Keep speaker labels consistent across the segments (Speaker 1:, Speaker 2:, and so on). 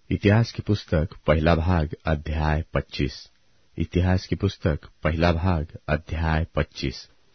Speaker 1: इतिहास की पुस्तक पहला भाग अध्याय 25। इतिहास की पुस्तक पहला भाग अध्याय 25।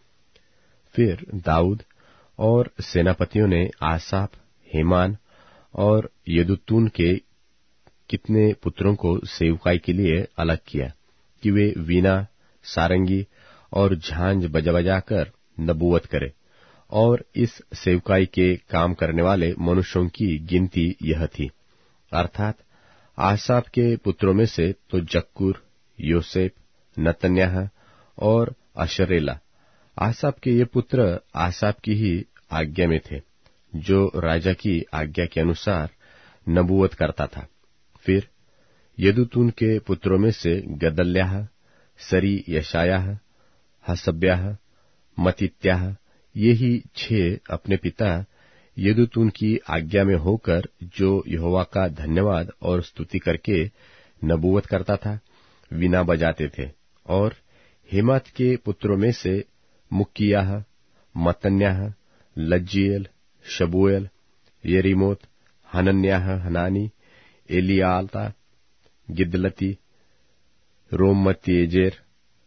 Speaker 1: फिर दाऊद और सेनापतियों ने आसाप, हेमान और यदुतून के कितने पुत्रों को सेवकाई के लिए अलग किया कि वे वीणा, सारंगी और झांझ बजा बजाकर नबूवत करे। और इस सेवकाई के काम करने वाले मनुष्यों की गिनती यह थी, अर्थात आसाप के पुत्रों में से तो जक्कूर, योसेफ, नतन्याह और अशरेला। आसाप के ये पुत्र आसाप की ही आज्ञा में थे, जो राजा की आज्ञा के अनुसार नबूवत करता था। फिर यदुतून के पुत्रों में से गदल्याह, सरी, यशायाह, हसब्याह, मतित्याह, ये ही 6 अपने पिता यदुतून की आज्ञा में होकर, जो यहोवा का धन्यवाद और स्तुति करके नबूवत करता था, वीणा बजाते थे। और हेमात के पुत्रों में से मुक्कियाह, मतन्याह, लज्जीएल, शबूएल, यरीमोत, हनन्याह, हनानी, एलियाता, गिदलती, रोममतीएजेर,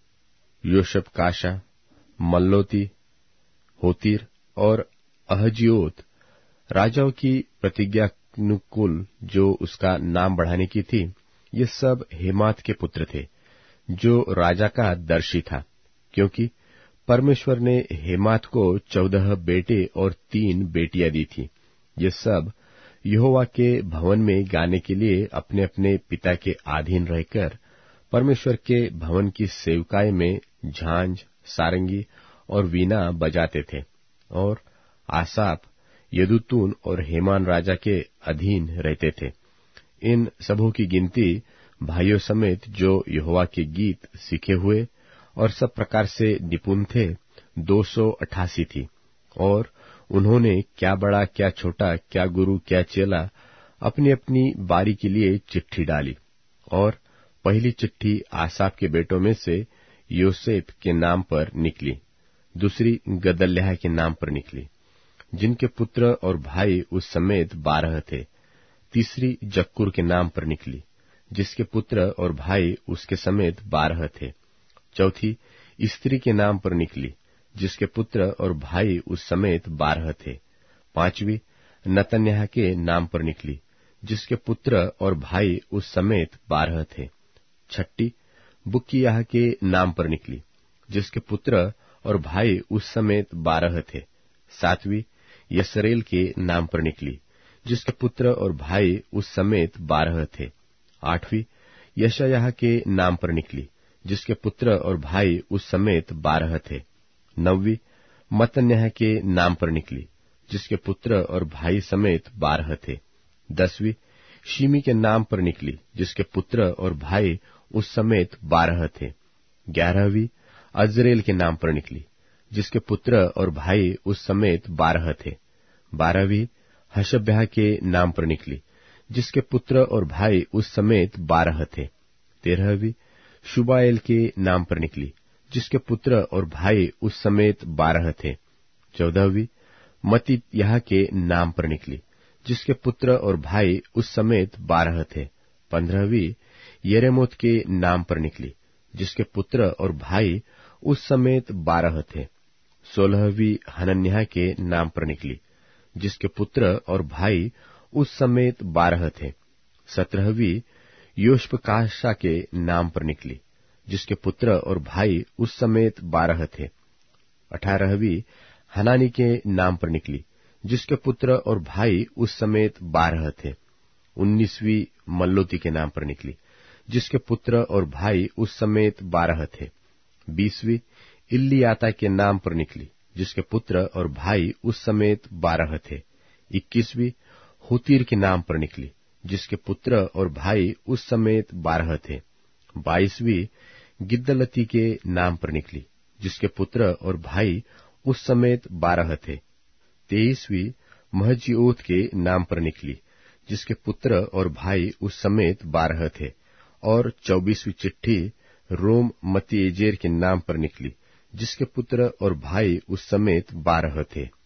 Speaker 1: योशबकाशा, मल्लोती, होतीर और अहजियोत। राजाओं की प्रतिज्ञानुकूल जो उसका नाम बढ़ाने की थी, ये सब हेमात के पुत्र थे, जो राजा का दर्शी था, क्योंकि परमेश्वर ने हेमात को 14 बेटे और 3 बेटियां दी थी। ये सब यहोवा के भवन में गाने के लिए अपने अपने पिता के अधीन रहकर परमेश्वर के भवन की सेवकाई में झांझ, सारंगी और वीणा बजाते थे। और आसाप, यदुतून और हेमान राजा के अधीन रहते थे। इन सबों की गिनती भाइयों समेत जो यहोवा के गीत सीखे हुए और सब प्रकार से निपुण थे 288 थी। और उन्होंने क्या बड़ा, क्या छोटा, क्या गुरु, क्या चेला अपनी अपनी बारी के लिए चिट्ठी डाली। और पहली चिट्ठी आसाप के बेटों में से योसेफ के नाम पर निकली, दूसरी गदल्याह के नाम पर निकली, जिनके पुत्र और भाई उस समेत 12 थे। तीसरी जक्कूर के नाम पर निकली, जिसके पुत्र और भाई उसके समेत 12 थे। चौथी स्त्री के नाम पर निकली, जिसके पुत्र और भाई उस समेत 12 थे। पांचवी नतन्याह के नाम पर निकली, जिसके पुत्र और भाई उस समेत 12 थे। छठी बुक्कियाह के नाम पर निकली, जिसके पुत्र और भाई उस समेत 12 थे। सातवीं यसरेल के नाम पर निकली, जिसके पुत्र और भाई उस समेत 12 थे। आठवीं यशायाह के नाम पर निकली, जिसके पुत्र और भाई उस समेत 12 थे। नौवीं मतन्याह के नाम पर निकली, जिसके पुत्र और भाई समेत 12 थे। 10वीं शिमी के नाम पर निकली, जिसके पुत्र और भाई उस समेत 12 थे। 11वीं अजरेल के नाम पर निकली, जिसके पुत्र और भाई उस समेत 12 थे। 12वीं हशब्याह के नाम पर निकली, जिसके पुत्र और भाई उस समेत 12 थे। 13वीं शुबाएल के नाम पर निकली, जिसके पुत्र और भाई उस समेत 12 थे। 14वीं मत्तित्याह के नाम पर निकली, जिसके पुत्र और भाई उस समेत 12 थे। 15वीं यरेमोत के नाम पर निकली, जिसके पुत्र और भाई उस समेत 12 थे। 16वीं हनन्याह के नाम पर निकली, जिसके पुत्र और भाई उस समेत 12 थे। 17वीं योशबकाशा के नाम पर निकली, जिसके पुत्र और भाई उस समेत 12 थे। 18वीं हनानी के नाम पर निकली, जिसके पुत्र और भाई उस समेत 12 थे। 19वीं मल्लोती के नाम पर निकली, जिसके पुत्र और भाई उस समेत 12 थे। 20वीं इल्लियाता के नाम पर निकली, जिसके पुत्र और भाई उस समेत 12 थे। 21वीं होतीर के नाम पर निकली, जिसके पुत्र और भाई उस समेत 12 थे। 22वीं गिदलती के नाम पर निकली, जिसके पुत्र और भाई उस समेत 12 थे। 23वीं महजीओत के नाम पर निकली, जिसके पुत्र और भाई उस समेत 12 थे। और 24वीं चिट्ठी रोम मतीएजेर के नाम पर निकली, जिसके पुत्र और भाई उस समेत 12 थे।